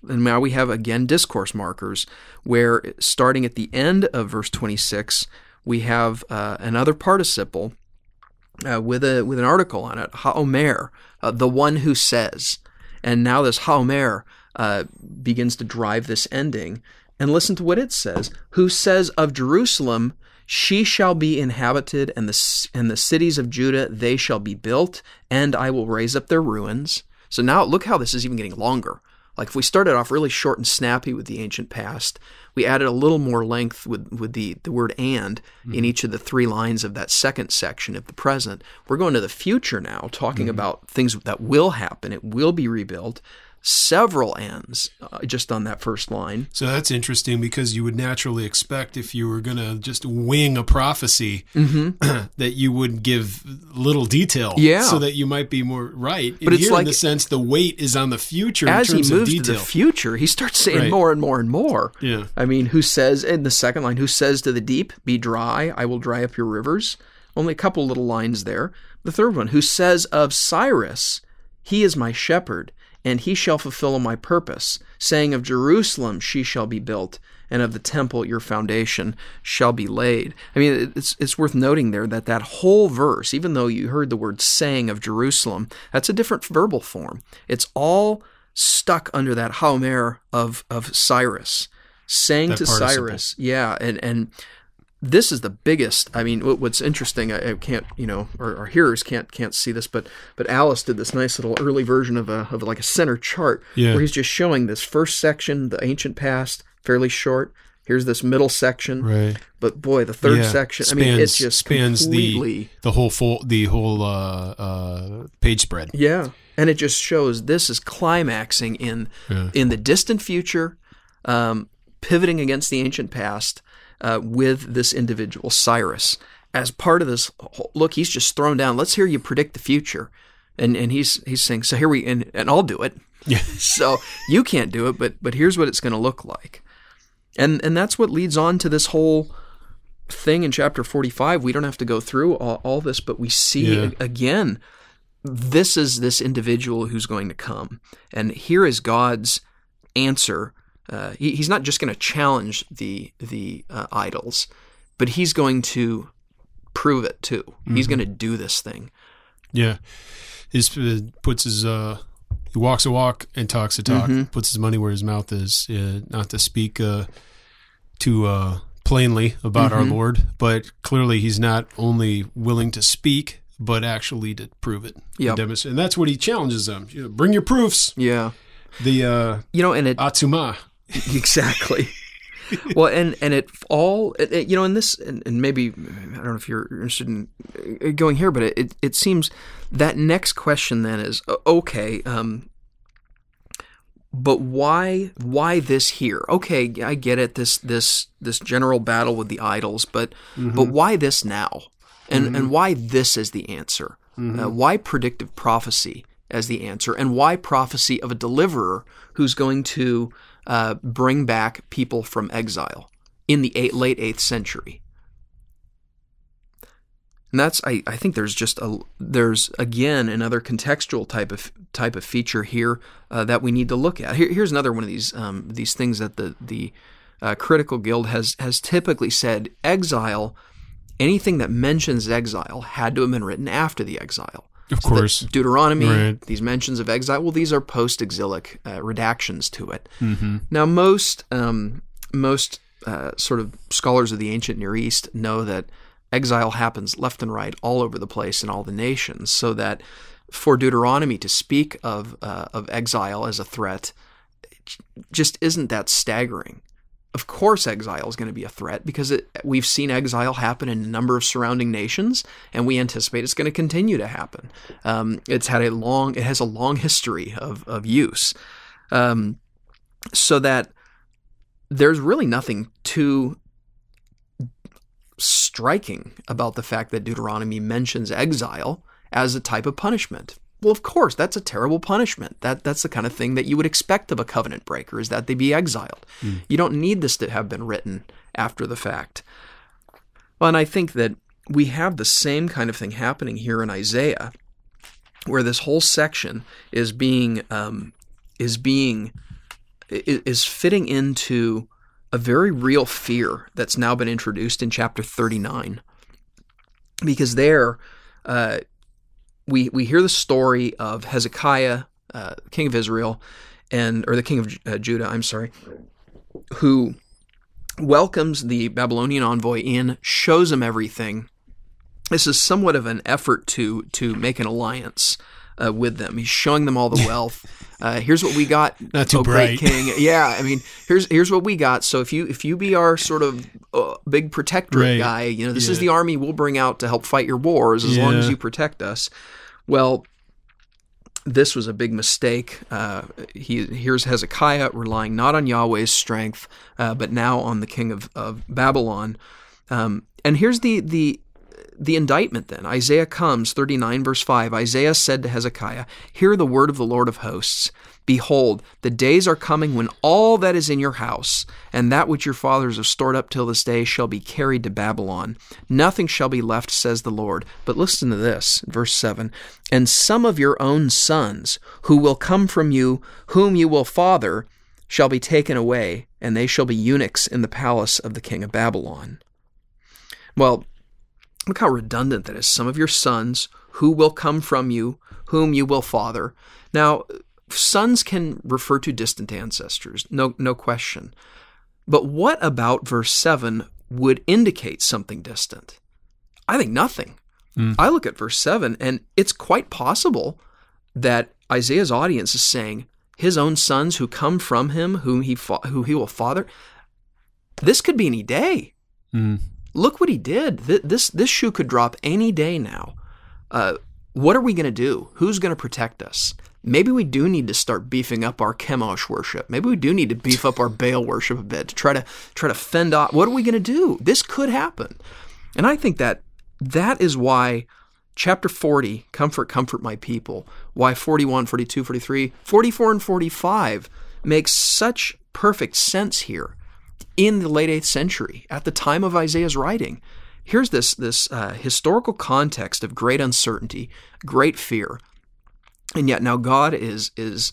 And now we have, again, discourse markers, where starting at the end of verse 26, we have another participle with an article on it, ha'omer, the one who says. And now this ha'omer begins to drive this ending. And listen to what it says. Who says of Jerusalem, she shall be inhabited, and the cities of Judah, they shall be built, and I will raise up their ruins. So now look how this is even getting longer. Like if we started off really short and snappy with the ancient past, we added a little more length with the word and in each of the 3 lines of that second section of the present. We're going to the future now, talking about things that will happen. It will be rebuilt. Several ands just on that first line. So that's interesting, because you would naturally expect, if you were going to just wing a prophecy, that you would give little detail, so that you might be more right. But it's here, in the sense, the weight is on the future in terms of detail. As he moves to the future, he starts saying more and more and more. Yeah. I mean, who says, in the second line, who says to the deep, be dry, I will dry up your rivers. Only a couple little lines there. The third one, who says of Cyrus, he is my shepherd, and he shall fulfill my purpose, saying of Jerusalem she shall be built, and of the temple your foundation shall be laid. I mean, it's worth noting there that whole verse, even though you heard the word saying of Jerusalem, that's a different verbal form. It's all stuck under that ha'omer of Cyrus, saying that to participle. Cyrus. Yeah, and this is the biggest. I mean, what's interesting, I can't, our hearers can't see this, but Alice did this nice little early version of like a center chart where he's just showing this first section, the ancient past, fairly short. Here's this middle section, right? But boy, the third section. I mean, it just spans completely the whole page spread. Yeah, and it just shows this is climaxing in the distant future, pivoting against the ancient past. With this individual, Cyrus, as part of this. Look, he's just thrown down. Let's hear you predict the future, and he's saying, so here and I'll do it. Yeah. So you can't do it, but here's what it's going to look like, and that's what leads on to this whole thing in chapter 45. We don't have to go through all this, but we see again, this is this individual who's going to come, and here is God's answer. He's not just going to challenge the idols, but he's going to prove it too. He's going to do this thing. Yeah, he walks a walk and talks a talk. Puts his money where his mouth is. Not to speak too plainly about our Lord, but clearly he's not only willing to speak, but actually to prove it. Yep. And that's what he challenges them. Bring your proofs. Yeah. The and it atzuma. Exactly. Well, and it all, in this, and maybe, I don't know if you're interested in going here, but it seems that next question then is, okay, but why this here? Okay, I get it, this general battle with the idols, but why this now? And why this as the answer? Why predictive prophecy as the answer? And why prophecy of a deliverer who's going to bring back people from exile in the late 8th century? And that's, I think there's again another contextual type of feature here that we need to look at. Here's another one of these things that the Critical Guild has typically said. Exile, anything that mentions exile had to have been written after the exile. Of course. Deuteronomy, right. These mentions of exile, well, these are post-exilic redactions to it. Now, most sort of scholars of the ancient Near East know that exile happens left and right all over the place in all the nations, so that for Deuteronomy to speak of exile as a threat just isn't that staggering. Of course exile is going to be a threat because we've seen exile happen in a number of surrounding nations, and we anticipate it's going to continue to happen. It has a long history of use. So that there's really nothing too striking about the fact that Deuteronomy mentions exile as a type of punishment. Well, of course, that's a terrible punishment. That's the kind of thing that you would expect of a covenant breaker, is that they be exiled. You don't need this to have been written after the fact. Well, and I think that we have the same kind of thing happening here in Isaiah, where this whole section is being is fitting into a very real fear that's now been introduced in chapter 39. Because there, we hear the story of Hezekiah, king of Israel, or the king of Judah, who welcomes the Babylonian envoy in, shows him everything. This is somewhat of an effort to make an alliance with them. He's showing them all the wealth. Here's what we got. Not too bright, great king. Yeah, I mean, here's what we got. So if you be our sort of big protectorate guy, this is the army we'll bring out to help fight your wars as long as you protect us. Well, this was a big mistake. Here's Hezekiah relying not on Yahweh's strength, but now on the king of Babylon. And here's the indictment then. Isaiah comes, 39 verse 5. Isaiah said to Hezekiah, "Hear the word of the Lord of hosts. Behold, the days are coming when all that is in your house, and that which your fathers have stored up till this day, shall be carried to Babylon. Nothing shall be left, says the Lord." But listen to this, verse 7. "And some of your own sons, who will come from you, whom you will father, shall be taken away, and they shall be eunuchs in the palace of the king of Babylon." Well, look how redundant that is. Some of your sons, who will come from you, whom you will father. Now, sons can refer to distant ancestors, no question. But what about verse 7 would indicate something distant? I think nothing. I look at verse 7, and it's quite possible that Isaiah's audience is saying, his own sons who come from him, who he will father. This could be any day. Look what he did. This shoe could drop any day now. What are we going to do? Who's going to protect us? Maybe we do need to start beefing up our Chemosh worship. Maybe we do need to beef up our Baal worship a bit to try to fend off. What are we going to do? This could happen. And I think that is why chapter 40, comfort my people, why 41, 42, 43, 44, and 45 makes such perfect sense here. In the late 8th century, at the time of Isaiah's writing, here's this historical context of great uncertainty, great fear, and yet now God is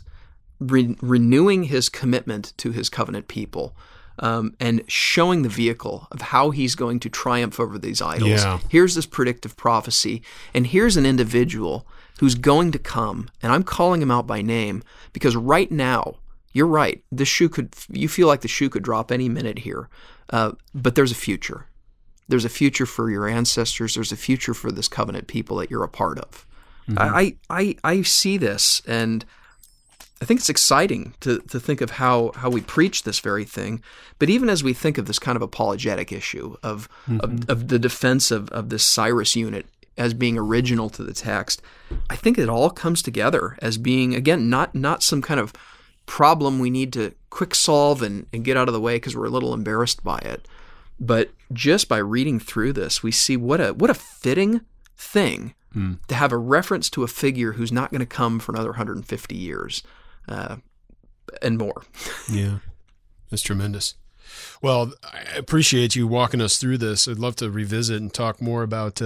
renewing his commitment to his covenant people, and showing the vehicle of how he's going to triumph over these idols. Yeah. Here's this predictive prophecy, and here's an individual who's going to come, and I'm calling him out by name because right now, you're right. You feel like the shoe could drop any minute here, but there's a future. There's a future for your ancestors. There's a future for this covenant people that you're a part of. I see this, and I think it's exciting to think of how we preach this very thing. But even as we think of this kind of apologetic issue of the defense of this Cyrus unit as being original to the text, I think it all comes together as being, again, not some kind of problem we need to quick solve and get out of the way because we're a little embarrassed by it. But just by reading through this, we see what a fitting thing to have a reference to a figure who's not going to come for another 150 years and more. Yeah, that's tremendous. Well, I appreciate you walking us through this. I'd love to revisit and talk more about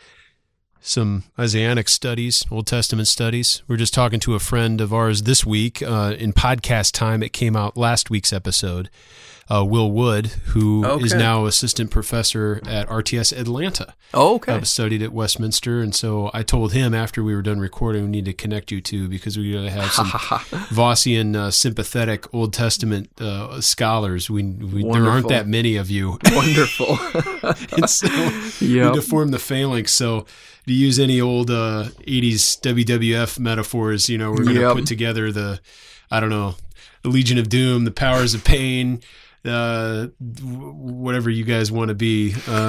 some Isaianic studies, Old Testament studies. We're just talking to a friend of ours this week in podcast time. It came out last week's episode. Will Wood, who is now assistant professor at RTS Atlanta. Studied at Westminster. And so I told him after we were done recording, we need to connect you two because we got to have some Vossian sympathetic Old Testament scholars. There aren't that many of you. Wonderful. And so we need to form the phalanx. So to use any old 80s WWF metaphors, we're going to put together the Legion of Doom, the Powers of Pain, whatever you guys want to be,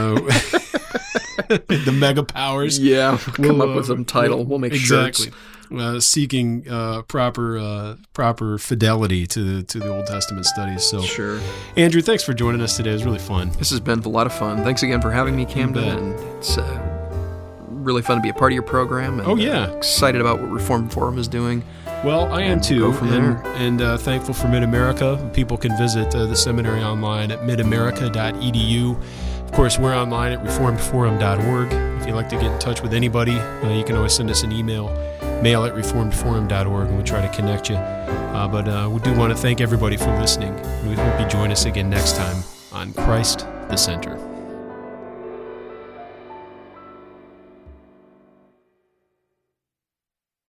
the mega powers. Yeah, we'll come up with some title. We'll make exactly. shirts. Seeking proper fidelity to the Old Testament studies. So, sure. Andrew, thanks for joining us today. It was really fun. This has been a lot of fun. Thanks again for having me, Camden. And it's really fun to be a part of your program. And, excited about what Reformed Forum is doing. Well, I am too, go from there. And thankful for Mid-America. People can visit the seminary online at midamerica.edu. Of course, we're online at reformedforum.org. If you'd like to get in touch with anybody, you can always send us an email, mail@reformedforum.org, and we'll try to connect you. But we do want to thank everybody for listening. We hope you join us again next time on Christ the Center.